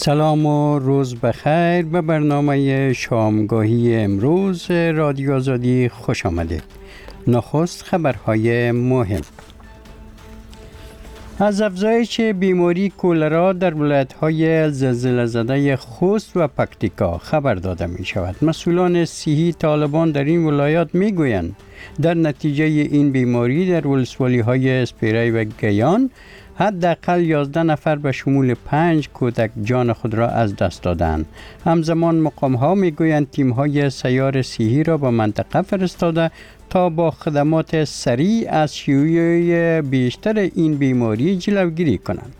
سلام و روز بخیر. به برنامه شامگاهی امروز رادیو آزادی خوش آمدید. نخست خبرهای مهم. از افزایش بیماری کولرا در ولایت‌های زلزله زده خوست و پکتیکا خبر داده می شود. مسئولان صحی طالبان در این ولایات می گویند در نتیجه این بیماری در ولسوالی‌های اسپیره و گیان حداقل 11 نفر به شمول 5 کودک جان خود را از دست دادند. همزمان مقام‌ها می‌گویند تیم‌های سیار صحی را به منطقه فرستاده تا با خدمات سریع از شیوع بیشتر این بیماری جلوگیری کنند.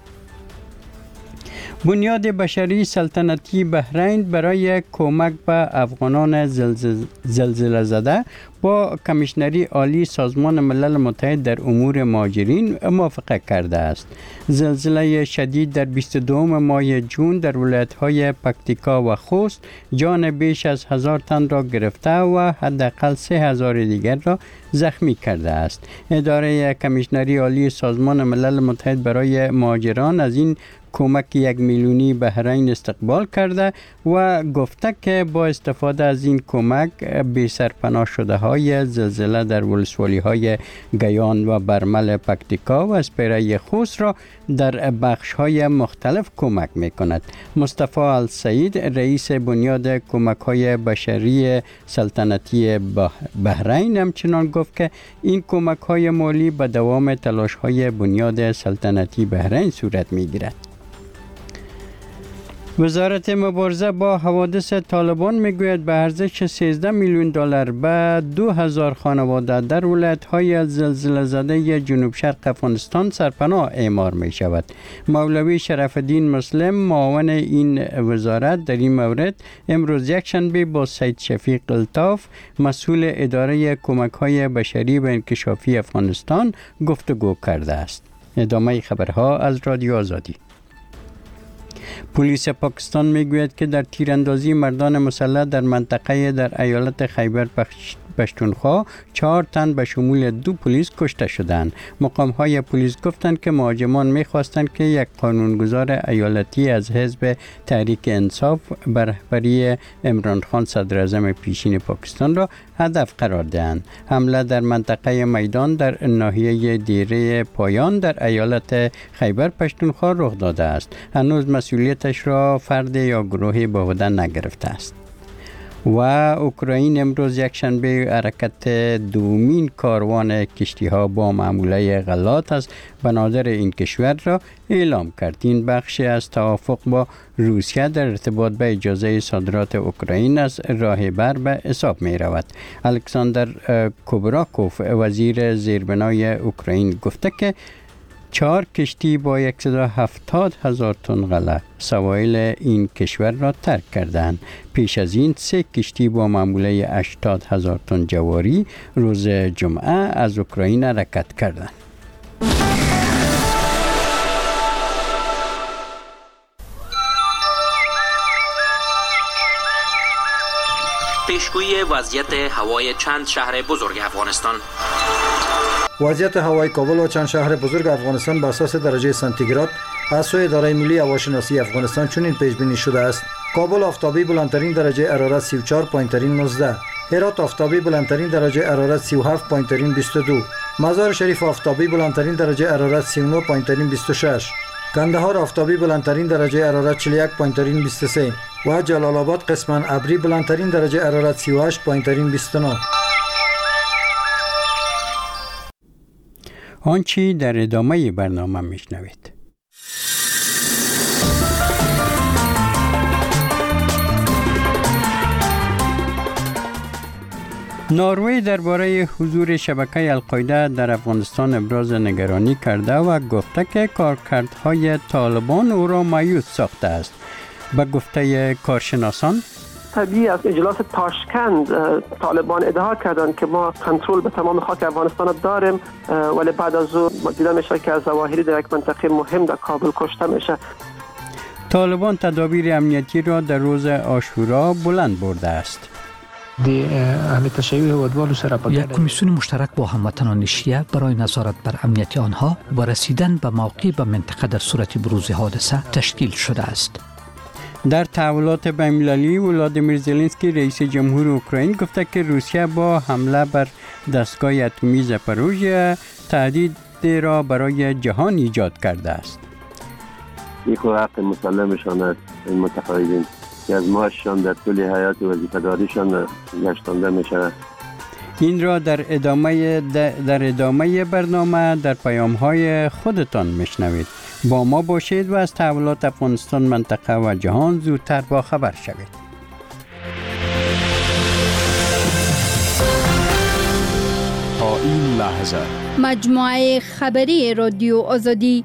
بنیاد بشری سلطنتی بحرین برای کمک به افغانان زلزله زده با کمیشنری عالی سازمان ملل متحد در امور مهاجرین موافقه کرده است. زلزله شدید در 22 ماه جون در ولایت‌های پکتیکا و خوست جان بیش از 1000 تن را گرفته و حداقل 3000 دیگر را زخمی کرده است. اداره کمیشنری عالی سازمان ملل متحد برای مهاجران از این کمک 1 میلیونی بحرین استقبال کرده و گفته که با استفاده از این کمک بی سرپناه شده های زلزله در ولسوالی های گیان و برمل پکتیکا و اسپیره خوست را در بخش های مختلف کمک می کند. مصطفی السعید رئیس بنیاد کمک های بشری سلطنتی بحرین همچنان گفت که این کمک های مالی به دوام تلاش های بنیاد سلطنتی بحرین صورت می گیرد. وزارت مبارزه با حوادث طالبان میگوید به ارزش 13 میلیون دلار به 2000 خانواده در ولایت‌های زلزله زده جنوب شرق افغانستان سرپناه اعمار می شود. مولوی شرف الدین مسلم معاون این وزارت در این مورد امروز یکشنبه با سید شفیق الطاف مسئول اداره کمک‌های بشری و انکشافی افغانستان گفتگو کرده است. ادامه خبرها از رادیو آزادی. پلیس پاکستان میگوید که در تیراندازی مردان مسلح در منطقه در ایالت خیبر پختونخوا 4 تن به شمول 2 پلیس کشته شدند. مقام‌های پلیس گفتند که مهاجمان می‌خواستند که یک قانونگذار ایالتی از حزب تحریک انصاف بر رهبری عمران خان صدر اعظم پیشین پاکستان را هدف قرار دهند. حمله در منطقه میدان در ناحیه دیره پایان در ایالت خیبر پختونخوا رخ داده است. هنوز مسئولیتش را فرد یا گروهی به عهده نگرفته است. و اوکراین امروز یکشنبه حرکت دومین کاروان کشتی‌ها با معموله غلات از بنادر این کشور را اعلام کرد. این بخش از توافق با روسیه در ارتباط به اجازه صادرات اوکراین از راه بر به حساب می رود. الکساندر کوبراکوف وزیر زیربنای اوکراین گفته که 4 کشتی با 170,000 تن غله سواحل این کشور را ترک کردند. پیش از این 3 کشتی با معموله 80,000 تن جواری روز جمعه از اوکراین حرکت کردند. پیشگویی وضعیت هوای چند شهر بزرگ افغانستان. وضعیت هوای کابل و چند شهر بزرگ افغانستان بر اساس درجه سانتیگراد از سوی اداره ملی هواشناسی افغانستان چنین پیش بینی شده است: کابل آفتابی بلندترین درجه حرارت 34، پایینترین 19. هرات آفتابی بلندترین درجه حرارت 37، پایینترین 22. مزار شریف آفتابی بلندترین درجه حرارت 39، پایینترین 26. کندهار آفتابی بلندترین درجه حرارت 41، پایینترین 23 و جلال آباد قسماً ابری بلندترین درجه حرارت 38، پایینترین 29. آنچه در ادامه برنامه میشنوید. نروژ درباره حضور شبکه القاعده در افغانستان ابراز نگرانی کرده و گفته که کارکردهای طالبان او را مایوس ساخته است. به گفته کارشناسان طبیعی از اجلاس تاشکند طالبان ادعا کردند که ما کنترل به تمام خاک افغانستان داریم، ولی بعد از او دیده میشه که از ظواهری در یک منطقه مهم در کابل کشته میشه. طالبان تدابیر امنیتی را در روز عاشورا بلند برده است. یک کمیسیون مشترک با هموطنان شیعه برای نظارت بر امنیت آنها و رسیدن به موقع به منطقه در صورت بروز حادثه تشکیل شده است. در تحولات بین‌المللی ولادیمیر زلنسکی رئیس جمهور اوکراین گفته که روسیه با حمله بر دستگاه اتمی زاپاروژیا تهدید را برای جهان ایجاد کرده است. این حق مسلمشان است. این متقاعدین که از معاششان در طول حیات وظیفه‌داریشان گشتانده می‌شود. این را در ادامه برنامه در پیام‌های خودتان میشنوید. با ما باشید و از تحولات افغانستان، منطقه و جهان زودتر با خبر شوید. تا این لحظه مجموعه خبری رادیو آزادی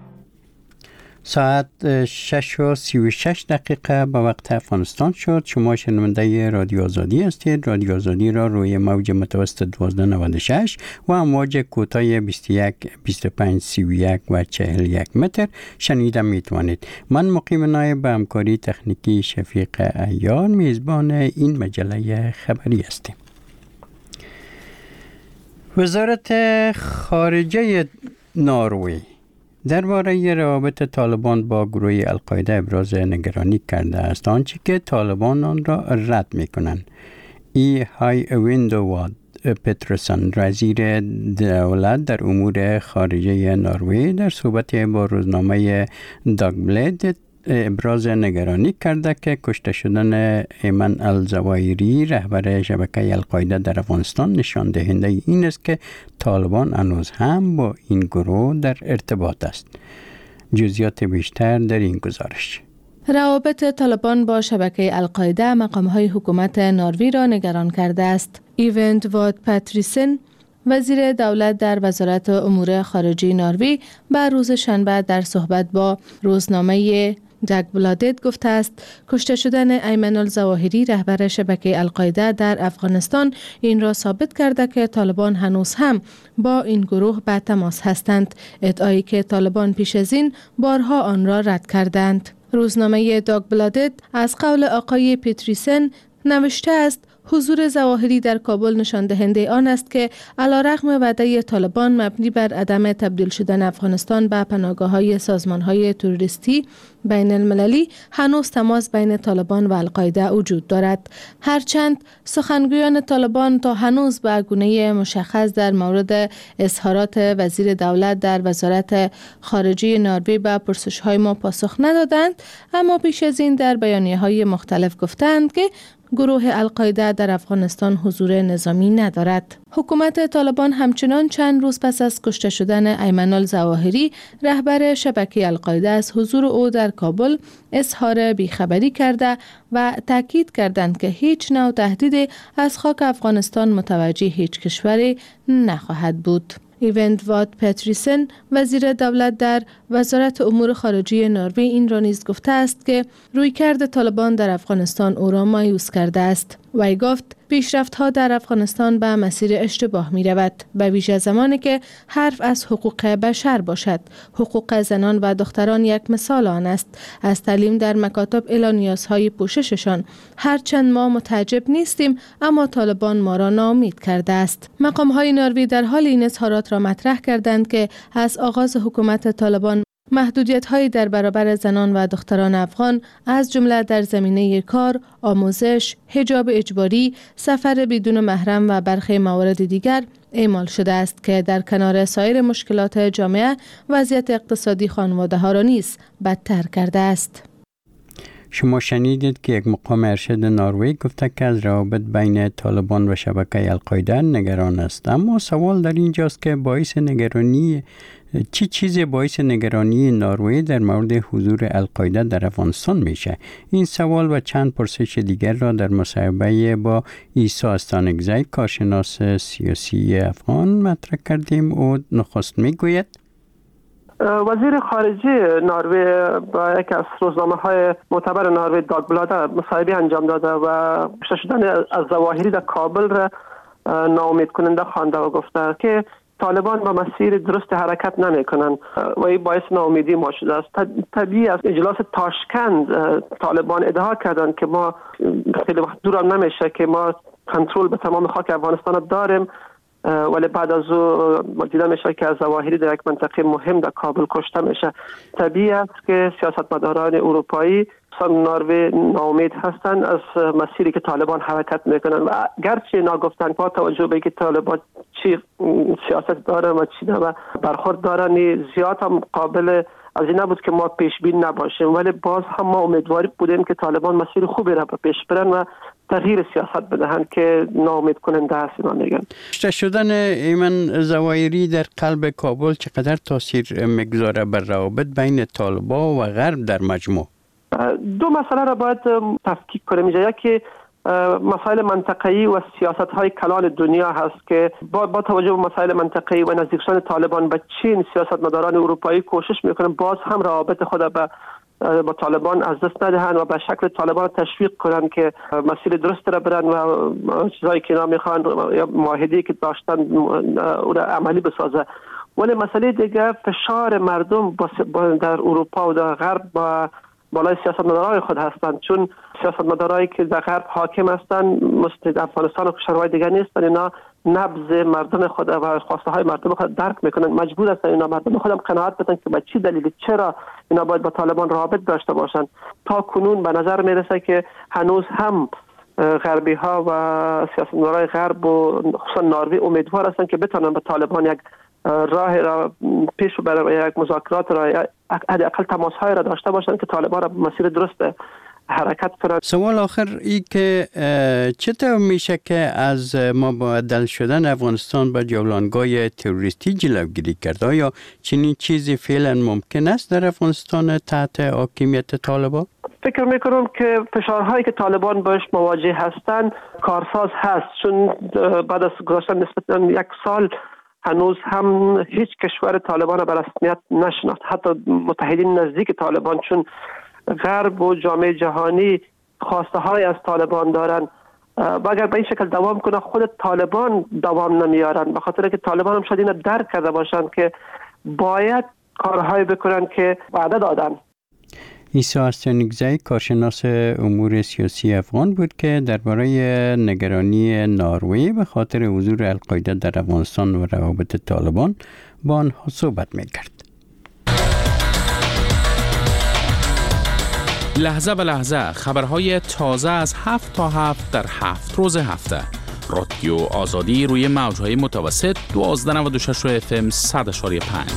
ساعت 6:36 به وقت افغانستان شد. شما شنونده رادیو آزادی هستید. رادیو آزادی را روی موج متوسط 1296 و امواج کوتاه 21 25 31 و 41 متر شنیده می توانید. من مقیم نایب به همکاری تکنیکی شفیق عیار میزبان این مجله خبری هستیم. وزارت خارجه نروژ درباره روابط طالبان با گروه القاعده ابراز نگرانی کرده است، آنچه که طالبان آن را رد می‌کنند. های ویندوواد پترسن وزیر دولت در امور خارجه نروژ در صحبت با روزنامه داگبلد ابراز نگرانی کرده که کشته شدن ایمن الزواهری رهبر شبکه القاعده در افغانستان نشان دهنده این است که طالبان هنوز هم با این گروه در ارتباط است. جزئیات بیشتر در این گزارش. روابط طالبان با شبکه القاعده مقام‌های حکومت نروژ را نگران کرده است. ویندوواد پترسن وزیر دولت در وزارت امور خارجه نروژ به روز شنبه در صحبت با روزنامه داگبلادت گفته است کشته شدن ایمن الزواهری رهبر شبکه القاعده در افغانستان این را ثابت کرده که طالبان هنوز هم با این گروه به تماس هستند، ادعایی که طالبان پیش از این بارها آن را رد کردند. روزنامه داگبلادت از قول آقای پترسن نوشته است حضور زواهری در کابل نشان دهنده آن است که علیرغم وعده طالبان مبنی بر عدم تبدیل شدن افغانستان به پناهگاه‌های سازمان‌های تروریستی بین المللی هنوز تماس بین طالبان و القاعده وجود دارد. هرچند سخنگویان طالبان تا هنوز به گونه مشخص در مورد اظهارات وزیر دولت در وزارت خارجه نروژ به پرسش‌های ما پاسخ ندادند، اما پیش از این در بیانیه‌های مختلف گفتند که گروه القاعده در افغانستان حضور نظامی ندارد. حکومت طالبان همچنان چند روز پس از کشته شدن ایمن الزواهری رهبر شبکه القاعده از حضور او در کابل اظهار بیخبری کرده و تاکید کردند که هیچ نوع تهدید از خاک افغانستان متوجه هیچ کشوری نخواهد بود. ویندوواد پترسن وزیر دولت در وزارت امور خارجه نروژ این را نیز گفته است که رویکرد طالبان در افغانستان او را مایوس کرده است. وی گفت پیشرفت‌ها در افغانستان به مسیر اشتباه می رود، به ویژه زمانی که حرف از حقوق بشر باشد. حقوق زنان و دختران یک مثال آن است. از تعلیم در مکاتب الی نیازهای پوشششان. هرچند ما متعجب نیستیم، اما طالبان ما را ناامید کرده است. مقام‌های نروژ در حال این اظهارات را مطرح کردند که از آغاز حکومت طالبان محدودیت‌هایی در برابر زنان و دختران افغان از جمله در زمینه کار، آموزش، حجاب اجباری، سفر بدون محرم و برخی موارد دیگر اعمال شده است که در کنار سایر مشکلات جامعه وضعیت اقتصادی خانواده‌ها را نیز بدتر کرده است. شما شنیدید که یک مقام ارشد نروژ گفته که از روابط بین طالبان و شبکه القاعده نگران است. اما سوال در اینجاست که چی چیزی باعث نگرانی نروژ در مورد حضور القاعده در افغانستان میشه؟ این سوال و چند پرسش دیگر را در مصاحبه با عیسی استانکزی کارشناس سیاسی افغان مطرح کردیم. او نخست میگوید وزیر خارجه نروژ با یکی از روزنامه‌های معتبر نروژ داگبلاد مصاحبه انجام داده و کشته شدن از زواهری در کابل را ناامید کننده خوانده و گفته که طالبان با مسیر درست حرکت نمی‌کنند و این باعث ناامیدی ما شده است. طبیعی از اجلاس تاشکند طالبان ادعا کردند که ما خیلی وقت دور نمیشه که ما کنترل به تمام خاک افغانستان داریم ولی بعد از او دیده میشه که از ظواهری در یک منطقه مهم در کابل کشته میشه. طبیعی است که سیاستمداران اروپایی نروژ ناامید هستند از مسیری که طالبان حرکت میکنن و گرچه ناگفتن با توجه به که طالبان چی سیاست دارن و چی برخورد دارن، زیاد هم قابل از این نبود که ما پیش بین نباشیم، ولی باز هم ما امیدوار بودیم که طالبان مسیر خوبی را پیش برن و تغییر سیاست بدهند که ناامید کننده است. اینا میگن کشته شدن ایمن ظواهری در قلب کابل چقدر تاثیر میگذاره بر روابط بین طالبان و غرب در مجموع؟ دو مسئله را باید تفکیک کنیم. یکی مسائل منطقه‌ای و سیاست‌های کلان دنیا هست که با توجه به مسائل منطقه‌ای و نزدیک شدن طالبان به چین، سیاستمداران اروپایی کوشش میکنن باز هم روابط خود با طالبان از دست ندهند و به شکل طالبان تشویق کنند که مسیر درست را برن و چیزایی که اینا میخوان یا معاهده‌ای که داشتن او را عملی بسازه. ولی مسئله دیگه فشار مردم در اروپا و در غرب با بالای سیاستمدارای خود هستند، چون سیاستمدارایی که در غرب حاکم هستند مثل افغانستان و کشورهای دیگر نیستند. اینا نبض مردم خود و خواسته های مردم خود درک میکنن، مجبور هستند اینا مردم خودم قناعت بدن که به چه دلیل چرا اینا باید با طالبان رابط داشته باشند. تا کنون به نظر میرسه که هنوز هم غربی ها و سیاستمدارای غرب و خصوصا نروژ امیدوار هستند که بتونن با طالبان یک راه را پیش برای یک مذاکرات را حداقل تماس های را داشته باشند که طالبان را مسیر درست حرکت کنند. سوال آخر ای که چطور میشه که از مبادل شدن افغانستان به جولانگاه تروریستی جلوگیری کرد؟ آیا چنین چیزی فعلا ممکن است در افغانستان تحت حاکمیت طالبان؟ فکر میکنم که فشارهایی که طالبان باش مواجه هستند کارساز هست، چون بعد از گذشتن نسبتاً یک سال هنوز هم هیچ کشور طالبان را به رسمیت نشناخت، حتی متحدین نزدیک طالبان، چون غرب و جامعه جهانی خواسته های از طالبان دارن و اگر به این شکل دوام کنه خود طالبان دوام نمیارن، به خاطر که طالبان هم شاید اینو درک کرده باشن که باید کارهای بکنن که وعده دادن. عیسی استانیکزی کارشناس امور سیاسی افغان بود که درباره نگرانی نروژ به خاطر حضور القاعده در افغانستان و روابط طالبان با آنها صحبت می‌کرد. لحظه به لحظه خبرهای تازه از 7 تا 7 در 7 روز هفته. رادیو آزادی روی موج‌های متوسط 1296 FM 100.5.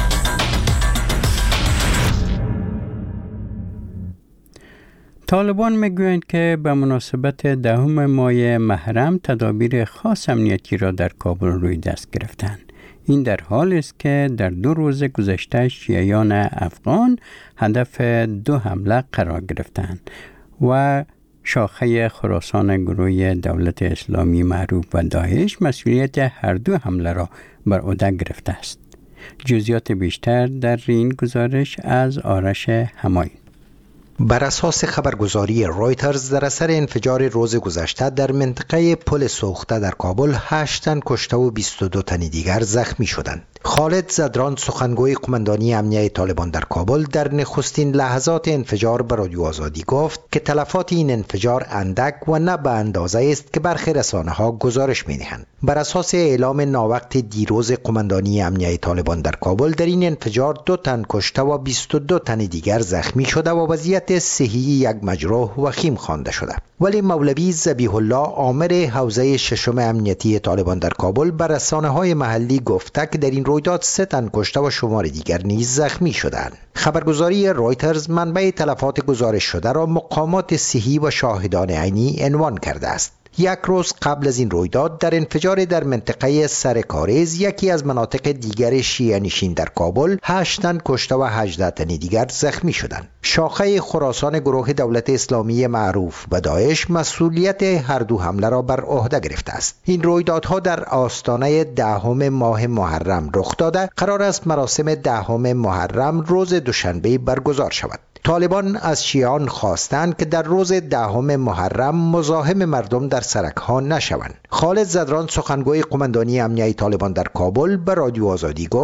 طالبان میگویند که به مناسبت 10 ماه محرم تدابیر خاص امنیتی را در کابل روی دست گرفتند. این در حالی است که در 2 روز گذشته شیعیان افغان هدف 2 حمله قرار گرفتند و شاخه خراسان گروه دولت اسلامی معروف و داعش مسئولیت هر 2 حمله را بر عهده گرفته است. جزئیات بیشتر در این گزارش از آرش همایی. بر اساس خبرگزاری رویترز در اثر انفجار روز گذشته در منطقه پل سوخته در کابل 8 تن کشته و 22 تن دیگر زخمی شدند. خالد زدران سخنگوی قماندانی امنیه طالبان در کابل در نخستین لحظات انفجار به رادیو آزادی گفت که تلفات این انفجار اندک و نه به اندازه است که برخی رسانه‌ها گزارش می‌دهند. بر اساس اعلام ناوقت دیروز قماندانی امنیه طالبان در کابل در این انفجار 2 تن کشته و 22 تن دیگر زخمی شده و وضعیت صحی یک مجروح وخیم خوانده شده. ولی مولوی ذبیح الله آمر حوزه 6 امنیتی طالبان در کابل بر رسانه‌های محلی گفته که در این رویداد 3 تن کشته و شمار دیگر نیز زخمی شدند. خبرگزاری رویترز منبع تلفات گزارش شده را مقامات صحی و شاهدان عینی عنوان کرده است. 1 روز قبل از این رویداد در انفجار در منطقه سرکارز یکی از مناطق دیگر شیعه نشین در کابل 8 تن کشته و 18 تن دیگر زخمی شدند. شاخه خراسان گروه دولت اسلامی معروف و داعش مسئولیت هر 2 حمله را بر عهده گرفته است. این رویدادها در آستانه 10 ماه محرم رخ داده. قرار است مراسم 10 محرم روز دوشنبه برگزار شود. طالبان از شیعیان خواستند که در روز 10 محرم مزاحم مردم در سرک‌ها نشوند. خالد زدران سخنگوی قماندانی امنیه طالبان در کابل به رادیو آزادی گفت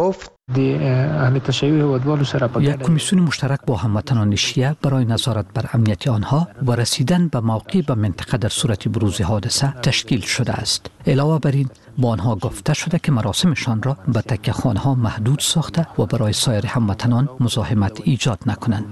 یک کمیسیون مشترک با هموطنان شیعه برای نظارت بر امنیت آنها و رسیدن به موقع به منطقه در صورت بروز حادثه تشکیل شده است. علاوه بر این با آنها گفته شده که مراسمشان را به تکه خانه ها محدود ساخته و برای سایر هموطنان مزاحمت ایجاد نکنند.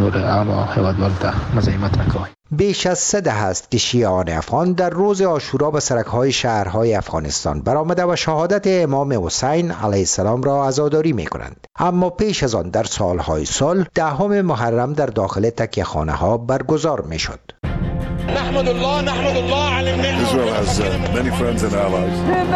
بیش از 3 دهه است که شیعیان افغان در روز عاشورا به سرک‌های شهرهای افغانستان برآمده و شهادت امام حسین علیه السلام را عزاداری می‌کنند. اما پیش از آن در سالهای سال 10 محرم در داخل تکیه‌خانه‌ها برگزار می‌شد. نحمد الله على النعمة. Israel has many friends and allies.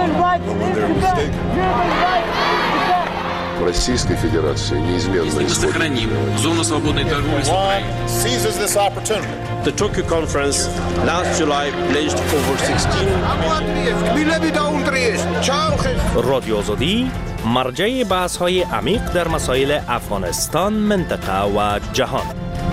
Российской Федерации неизменно сохраним зону свободной торговли с Украиной. Seizes this opportunity. The Tokyo conference last July pledged over 16 رادیو آزادی مرجع بحث‌های عمیق در مسائل افغانستان، منطقه و جهان.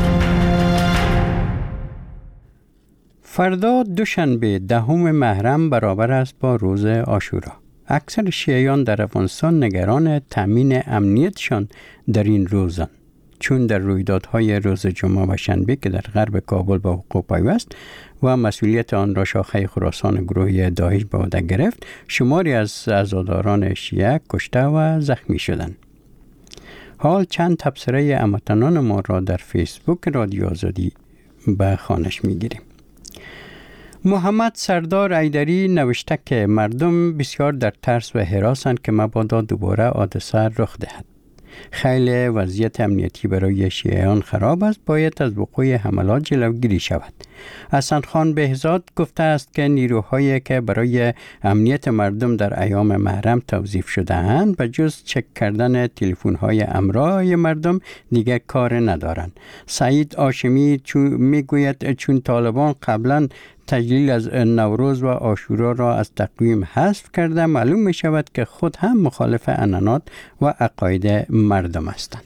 فردا دوشنبه 10 محرم برابر است با روز عاشورا. اکثر شیعیان در افغانستان نگران تامین امنیتشان در این روزند، چون در رویدادهای روز جمعه و شنبه که در غرب کابل به حقوق پیوست و مسئولیت آن را شاخه خراسان گروهی داعش به عهده گرفت، شماری از عزاداران شیعه کشته و زخمی شدند. حال چند تبصره هموطنان ما را در فیسبوک رادیو آزادی به خوانش میگیریم. محمد سردار ایدری نوشته که مردم بسیار در ترس و هراسند که مبادا دوباره حادثه رخ دهد. خیلی وضعیت امنیتی برای شیعیان خراب است، باید از وقوع حملات جلوگیری شود. حسن خان بهزاد گفته است که نیروهایی که برای امنیت مردم در ایام محرم توظیف شده اند به جز چک کردن تلفن‌های همراه مردم دیگر کار ندارند. سعید هاشمی میگوید چون طالبان قبلا تجلیل از نوروز و عاشورا را از تقویم حذف کرده، معلوم می شود که خود هم مخالف عنعنات و عقاید مردم هستند.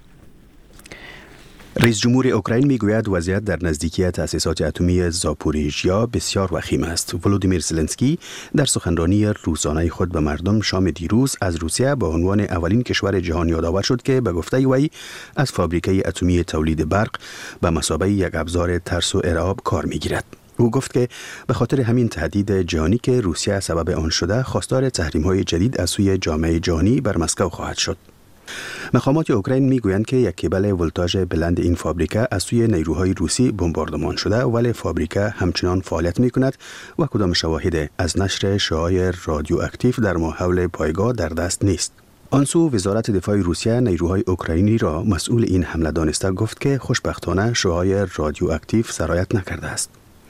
رئیس جمهور اوکراین میگوید وضعیت در نزدیکی تأسیسات اتمی زاپوریژیا بسیار وخیم است. ولودیمیر زلنسکی در سخنرانی روزانه خود به مردم شام دیروز از روسیه به عنوان اولین کشور جهان یادآور شد که به گفته وی از فابریکه اتمی تولید برق به مثابه یک ابزار ترس و ارعاب کار میگیرد. او گفت که به خاطر همین تهدید جهانی که روسیه سبب آن شده، خواستار تحریم‌های جدید از سوی جامعه جهانی بر مسکو خواهد شد. مقامات اوکراین میگویند که یک کیبل ولتاژ بلند این فابریکه از سوی نیروهای روسی بمباردمان شده، ولی فابریکه همچنان فعالیت میکند و کدام شواهد از نشر شعاع رادیواکتیو در ماحول پایگاه در دست نیست. آنسو وزارت دفاع روسیه نیروهای اوکراینی را مسئول این حمله دانسته گفت که خوشبختانه شعاع رادیواکتیو سرایت نکرده است.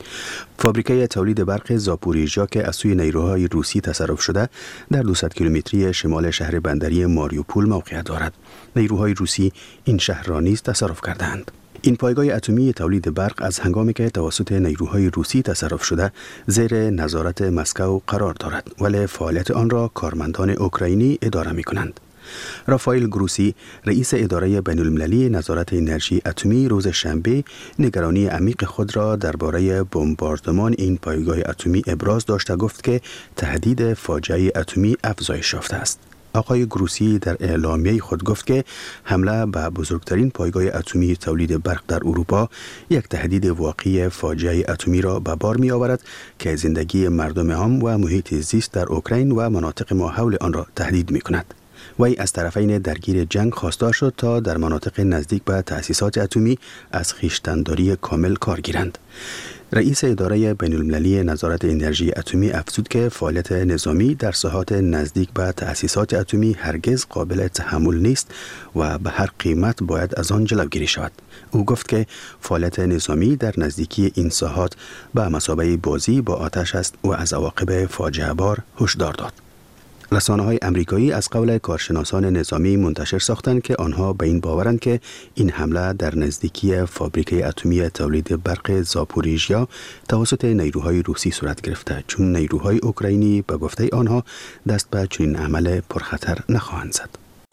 فابریکه تولید برق زاپوریژیا که از سوی نیروهای روسی تصرف شده در 200 کیلومتری شمال شهر بندری ماریوپول موقعیت دارد. نیروهای روسی این شهر را نیز تصرف کردند. این پایگاه اتمی تولید برق از هنگامی که توسط نیروهای روسی تصرف شده زیر نظارت مسکو قرار دارد، ولی فعالیت آن را کارمندان اوکراینی اداره می کنند. رافائل گروسی رئیس اداره بین‌المللی نظارت انرژی اتمی روز شنبه نگرانی عمیق خود را درباره بمباردمان این پایگاه اتمی ابراز داشته گفت که تهدید فاجعه اتمی افزایش یافته است. آقای گروسی در اعلامیه خود گفت که حمله به بزرگترین پایگاه اتمی تولید برق در اروپا یک تهدید واقعی فاجعه اتمی را به بار می آورد که زندگی مردم عام و محیط زیست در اوکراین و مناطق ماحول آن را تهدید می کند. وی از طرفین درگیر جنگ خواستار شد تا در مناطق نزدیک به تأسیسات اتمی از خویشتن‌داری کامل کار گیرند. رئیس اداره بین‌المللی نظارت انرژی اتمی افزود که فعالیت نظامی در ساحات نزدیک به تأسیسات اتمی هرگز قابل تحمل نیست و به هر قیمت باید از آن جلوگیری شود. او گفت که فعالیت نظامی در نزدیکی این ساحات به مثابه بازی با آتش است و از عواقب فاجعه بار هشدار داد. رسانه‌های امریکایی از قول کارشناسان نظامی منتشر ساختند که آنها به این باورند که این حمله در نزدیکی فابریکه اتمی تولید برق زاپوریژیا توسط نیروهای روسی صورت گرفته، چون نیروهای اوکراینی به گفته آنها دست به چنین عمل پرخطر نخواهند زد.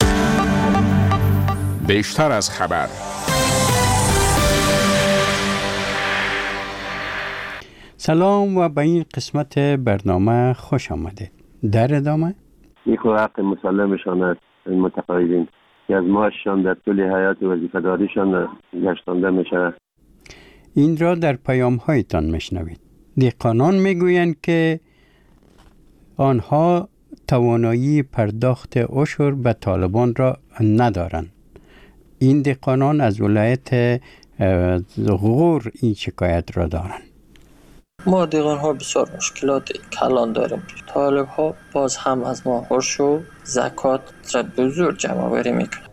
بیشتر از خبر. سلام و به این قسمت برنامه خوش آمدید. در ادامه نیکو حق مسلمشان است این متقاعدین که از معاششان در طول حیات وظیفه‌داریشان گشتانده میشه. این را در پیام‌هایتان میشنوید. دهقانان میگویند که آنها توانایی پرداخت عشر به طالبان را ندارند. این دهقانان از ولایت غور این شکایت را دارند. ما دهقان ها بسیار مشکلات کلان داریم. طالب ها باز هم از ما عرش و زکات را بزرگ جمع آوری میکنند.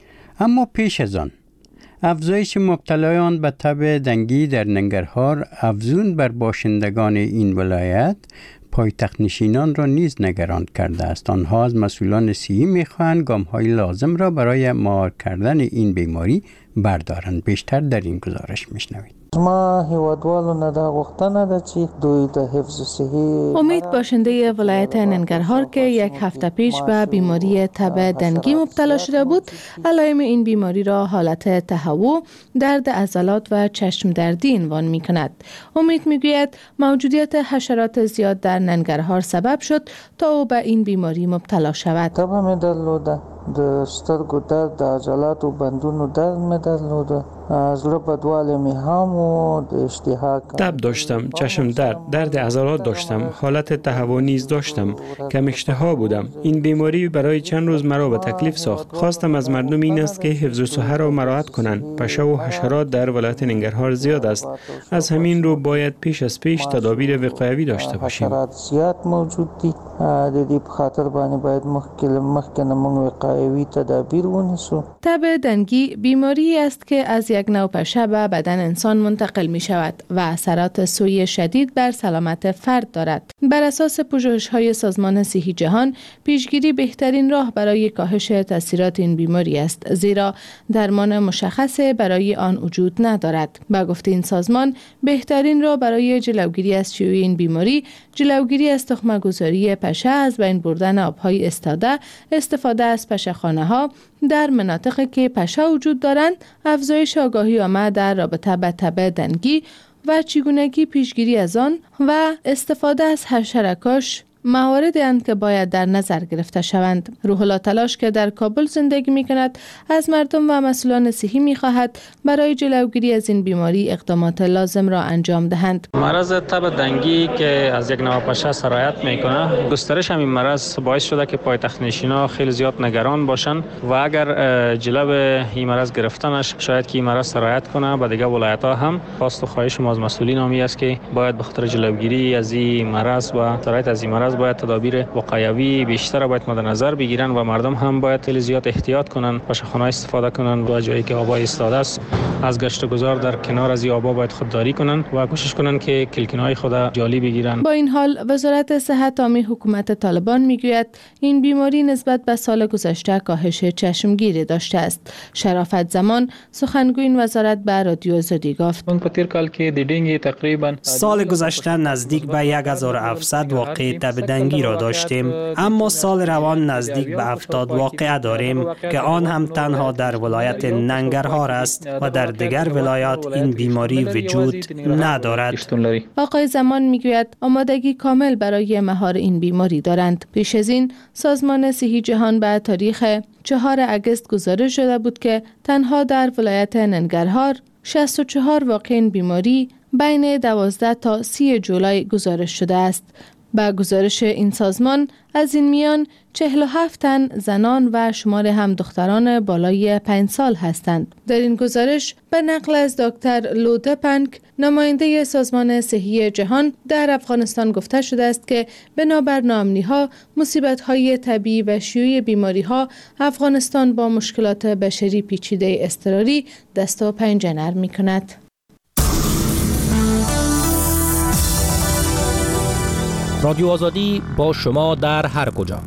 اما پیش از آن افزایش مبتلایان به تب دنگی در ننگرهار افزون بر باشندگان این ولایت پایتخت نشینان را نیز نگران کرده است. آنها از مسئولان صحی می‌خواهند گام‌های لازم را برای مهار کردن این بیماری بردارند. بیشتر در این گزارش میشنوید. ما هیوادوالو ندا غوښتنه ده چې دوی د حفظ صحی امید باشنده ولایت ننگرهار که یک هفته پیش به بیماری تب دنگی مبتلا شده بود، علائم این بیماری را حالت تهوع، درد عضلات و چشم دردی عنوان می کند. امید می گوید موجودیت حشرات زیاد در ننگرهار سبب شد تا او به این بیماری مبتلا شود. تب می درلوده، د سترګو درد، د عضلاتو بندونو درد می درلوده، زړه بدوالی می هم و د اشتها. تب داشتم، چشم درد عضلات داشتم، حالت تهوع نیز داشتم، کم اشتها بودم. این بیماری برای چند روز مرا به تکلیف ساخت. خواستم از مردم این است که حفظ صحه را مراعات کنند. پشه و حشرات در ولایت ننگرهار زیاد است. از همین رو باید پیش از پیش تدابیر وقایوی داشته باشیم. حشرات زیاد موجود دي. د دې په خاطر باندې باید مخکې موږ وقایوي تدابیر ونیسو. تب دنگی بیماری است که از یک نوع پشه به بدن انسان منتقل می شود و اثرات سوئی شدید بر سلامت فرد دارد. بر اساس پژوهش‌های سازمان صحی جهان، پیشگیری بهترین راه برای کاهش تاثیرات این بیماری است، زیرا درمان مشخص برای آن وجود ندارد. با گفته این سازمان، بهترین راه برای جلوگیری از شیوع این بیماری، جلوگیری از تخمه‌گذاری پشه، از بین بردن آب‌های استاده، استفاده از پشه‌خانه‌ها در مناطقی که پشه وجود دارند، افزایش آگاهی عامه در رابطه با تب دنگی و چگونگی پیشگیری از آن و استفاده از حشره‌کش مواردی اند که باید در نظر گرفته شوند. روح الله تلاش که در کابل زندگی می کند، از مردم و مسئولان صحی می خواهد برای جلوگیری از این بیماری اقدامات لازم را انجام دهند. مرض تب دنگی که از یک نوع پشه سرایت می کنه، گسترش همین مرض باعث شده که پایتخت نشینا خیلی زیاد نگران باشند و اگر جلو این مرض گرفتنش شاید که این مرض سرایت کنه به دیگه ولایت ها هم. خواست و خواهش ما از مسئولین همی است که باید به خاطر جلوگیری از این مرض و سرایت از این مرض باید تدابیر وقایوی بیشتر باید مد نظر بگیرن و مردم هم باید خیلی زیاد احتیاط کنن، پشه‌خانه استفاده کنن و جایی که آبای ایستاده است از گشت گذار در کنار از این آبا باید خودداری کنن و کوشش کنن که کلکنهای خود جالی بگیرن. با این حال وزارت صحت عامه حکومت طالبان میگوید این بیماری نسبت به سال گذشته کاهش چشمگیری داشته است. شرافت زمان سخنگوی این وزارت به رادیو آزادی گفت: سال گذشته نزدیک به 1700 واقعه تب دنگی را داشتیم، اما سال روان نزدیک به 70 واقعه داریم که آن هم تنها در ولایت ننگرهار است و در دیگر ولایات این بیماری وجود ندارد. آقای زمان میگوید آمادگی کامل برای مهار این بیماری دارند. پیش از این سازمان صحی جهان به تاریخ 4 اگست گزارش شده بود که تنها در ولایت ننگرهار 64 واقعه این بیماری بین 12 تا 30 جولای گزارش شده است. با گزارش این سازمان از این میان 47 تن زنان و شمار هم دختران بالای 5 سال هستند. در این گزارش به نقل از دکتر لودپنک، نماینده سازمان صحی جهان، در افغانستان گفته شده است که بنابر ناامنی‌ها، مصیبت‌های طبیعی و شیوع بیماری‌ها، افغانستان با مشکلات بشری پیچیده اضطراری دست و پنجه نرم می‌کند. رادیو آزادی با شما در هر کجا.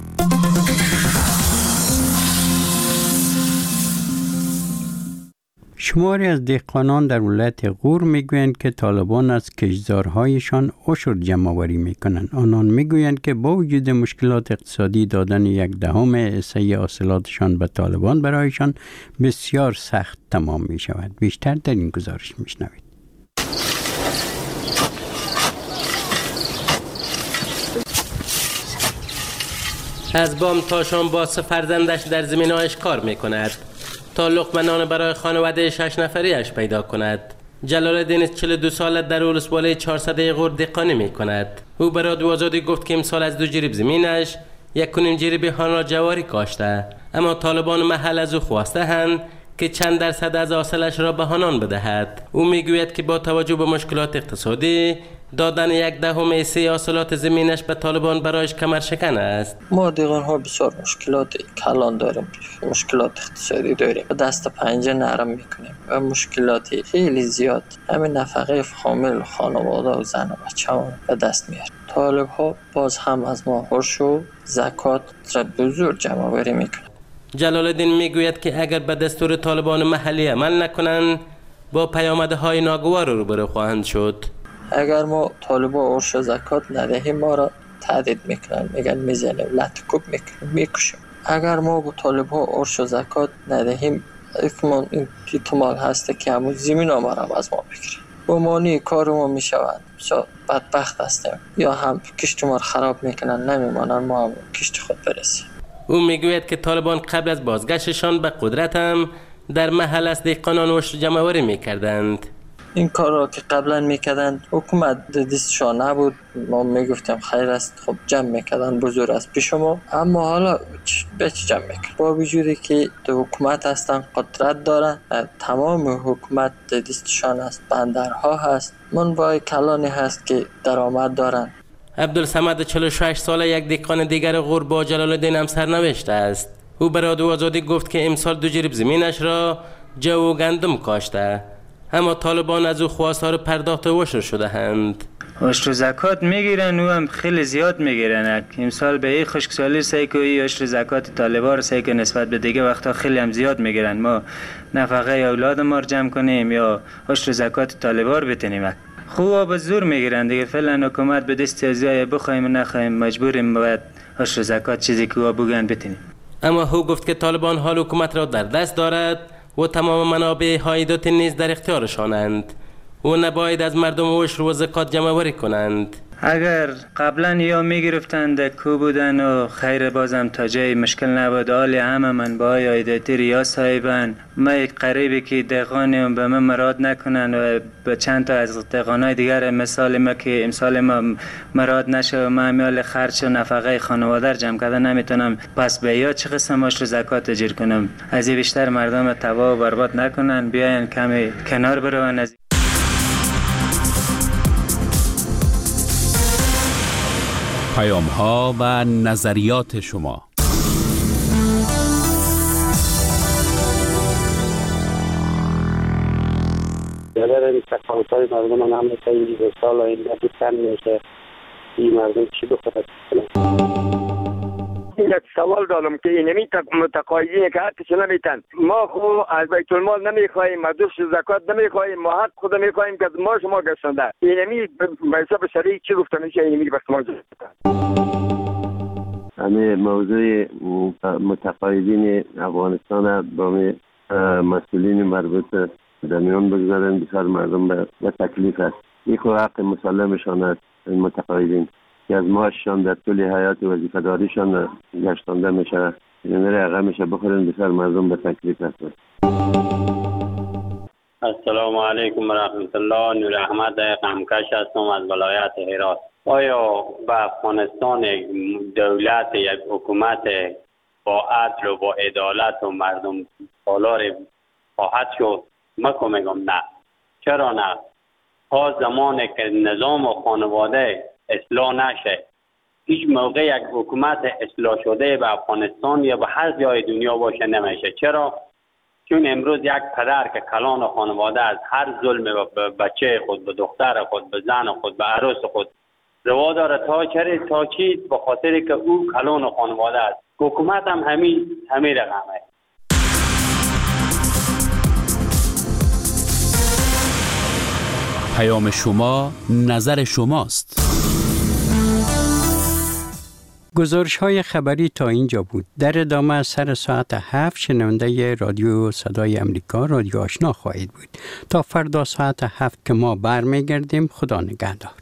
شماری از دهقانان در ولایت غور میگویند که طالبان از کشتزارهایشان عشر جمع آوری میکنند. آنان میگویند که با وجود مشکلات اقتصادی دادن 1/10 حصه حاصلاتشان به طالبان برایشان بسیار سخت تمام می شود. بیشتر در این گزارش میشنوید. از بام تا شام با 3 فرزندش در زمین‌هایش کار می‌کند تا لقمه نان برای خانواده 6 نفریش پیدا کند. جلال‌الدین 42 ساله در ولسوالی 400 غور دهقانی می‌کند. او برای رادیو آزادی گفت که امسال از 2 جریب زمینش 1.5 جریب هانا جواری کاشته، اما طالبان محل از او خواسته‌اند که چند درصد از حاصلش را به هانان بدهد. او میگوید که با توجه به مشکلات اقتصادی دادن 1/10 حصه حاصلات زمینش به طالبان برایش کمر شکن است. ما دیگرها بسیار مشکلات کلان داریم، مشکلات اقتصادی داریم، دست پنجه نرم میکنیم و مشکلاتی خیلی زیاد همین نفقه فامیل خانواده و زن و بچه ها به دست میاریم. طالب ها باز هم از ما هرش و زکات را بزرگ جمع آوری میکنن. جلال‌الدین میگوید که اگر به دستور طالبان محلی عمل نکنند با پیامدهای ناگوار روبرو خواهند شد. اگر ما طالبا عرش و زکات ندهیم ما را تهدید میکنن، میگن میزنه لطکوب میکنن میکشن. اگر ما با طالبا عرش و زکات ندهیم احتمال هست که همون زمین ما را از ما بگیرن. بمانی کار ما میشوند، بدبخت هستیم یا هم کشت ما را خراب میکنن، نمیمانن ما هم کشت خود برسیم. او میگوید که طالبان قبل از بازگشتشان به قدرت هم در محل از دهقانان عشر جمع‌آوری میکردند. این کار را که قبلا میکردند حکومت دستشان نبود، ما میگفتیم خیر است، خب جمع میکردن بزرگ از پیش ما، اما حالا به چه جمع میکرد؟ با وجودی که حکومت هستن، قدرت دارن، تمام حکومت دستشان است، بندرها هست، منبع کلانی هست که درآمد دارن. عبدالصمد 46 ساله یک دهقان دیگر غور با جلال‌الدین هم سرنوشت است. او به رادیو آزادی گفت که امسال 2 جریب زمینش را جو و گندم کاشته، اما طالبان از او خواستار پرداخت عشر شده اند. عشر و زکات میگیرن، او هم خیلی زیاد میگیرن. امسال به این خشکسالی سعی کنی عشر زکات طالبان رو سعی کنی نسبت به دیگه وقتا خیلی هم زیاد میگیرن. ما نفقه اولاد ما رو جمع کنیم یا عشر زکات طالبان رو بتونیم. خوبا به زور میگیرن دیگه. فعلا حکومت به دست ازیای بخوایم و نخوایم مجبوریم باید عشر زکات چیزی که او بگن بتونیم. اما او گفت که طالبان حال حکومت را در دست دارد و تمام منابع عایدات نیز در اختیارشانند و نباید از مردم عشر و زکات جمع‌آوری کنند. اگر قبلا یا میگرفتند کو بودن و خیر بازم تا جای مشکل نبود، حالی همه من با عایداتی ریا صاحبن، ما یک قریبی که دهقانیم به من مراد نکنن و به چند تا از دهقانای دیگر مثال ما که امسال ما مراد نشه و من میال خرچ و نفقه خانواده جمع کردن نمیتونم، پس به یا چه قسم عشر زکات اجر کنم؟ از این بیشتر مردم تباه و برباد نکنن، بیاین کمی کنار برون. از پیام‌ها و نظریات شما. این تفاوت‌های مردم هم مثل این 2 سال این کم میشه، این مردم چی بخورد؟ یک سوال دارم که اینمی متقاعدین که حقش نمیتن، ما خو از بیت المال نمیخوایم، از زکات نمیخوایم، ما حق خود میخوایم که ما شما گشتنده، اینمی به حساب شریع چی گفته میشه؟ اینمی به شما همه موضوع متقاعدین افغانستان با مسئولین مربوط در میان بگذارن، بسیار مردم به تکلیف است. این خو حق مسلمشان است. این متقاعدین که از معاششان در طول حیات وظیفه‌داریشان گشتانده میشه، یعنی رقم میشه بخورن، بسیار مردم به تکلیف است. السلام علیکم و رحمت الله. نور احمد قمکش هستم از ولایت هرات. آیا به افغانستان دولت یک حکومت با عدل و با عدالت و مردم سالار خواهد شد؟ من میگم نه. چرا نه؟ تا زمانی که نظام و خانواده اصلاح نشه، هیچ موقع یک حکومت اصلاح شده به افغانستان یا به هر جای دنیا باشه نمیشه. چرا؟ چون امروز یک پدر که کلان خانواده از هر ظلم به بچه خود، به دختر خود، به زن خود، به عروس خود روا داره تا چی؟ به خاطر که او کلان خانواده است. حکومت هم همین رقمه. پیام شما، نظر شماست. گزارش های خبری تا اینجا بود. در ادامه سر ساعت 7 شنونده رادیو صدای امریکا، رادیو آشنا خواهید بود. تا فردا ساعت 7 که ما برمیگردیم. خدا نگهدار.